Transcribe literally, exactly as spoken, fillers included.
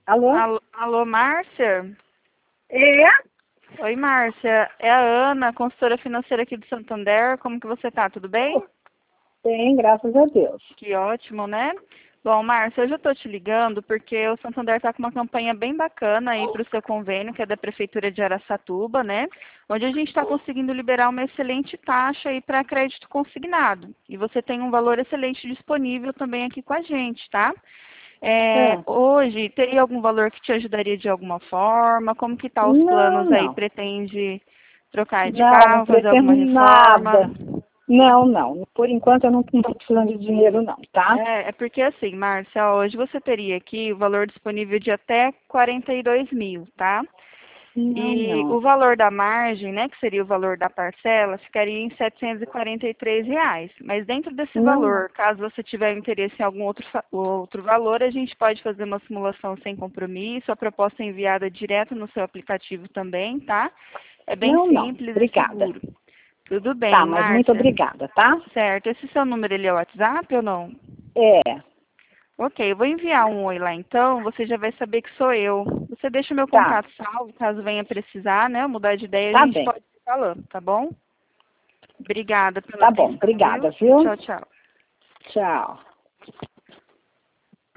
Alô? Alô, alô, Márcia? É? Oi, Márcia. É a Ana, consultora financeira aqui do Santander. Como que você tá? Tudo bem? Bem, graças a Deus. Que ótimo, né? Bom, Márcia, hoje eu estou te ligando porque o Santander está com uma campanha bem bacana aí para o seu convênio, que é da Prefeitura de Araçatuba, né? Onde a gente está conseguindo liberar uma excelente taxa aí para crédito consignado. E você tem um valor excelente disponível também aqui com a gente, tá? É, É. hoje, teria algum valor que te ajudaria de alguma forma? Como que tá os Não, planos aí? não. Pretende trocar de Não, não carro, fazer pretendo alguma reforma? nada. Não, não. Por enquanto eu não estou precisando de dinheiro, não, tá? É, é porque assim, Márcia, hoje você teria aqui o valor disponível de até quarenta e dois mil, tá? Não, E não. o valor da margem, né, que seria o valor da parcela, ficaria em setecentos e quarenta e três reais. Mas dentro desse Não, não. valor, caso você tiver interesse em algum outro, fa- outro valor, a gente pode fazer uma simulação sem compromisso, a proposta é enviada direto no seu aplicativo também, tá? É bem Não, não. simples e Obrigada. seguro. Tudo Tá, bem, mas muito Márcia? obrigada, tá? Certo. Esse seu número, ele é o WhatsApp ou não? É, Ok, eu vou enviar um oi lá então, você já vai saber que sou eu. Você deixa o meu tá. contato salvo, caso venha precisar, né? Mudar de ideia, a Tá gente bem. pode ir falando, tá bom? Obrigada pela Tá bom. atenção, Obrigada, viu? viu? Tchau, tchau. Tchau.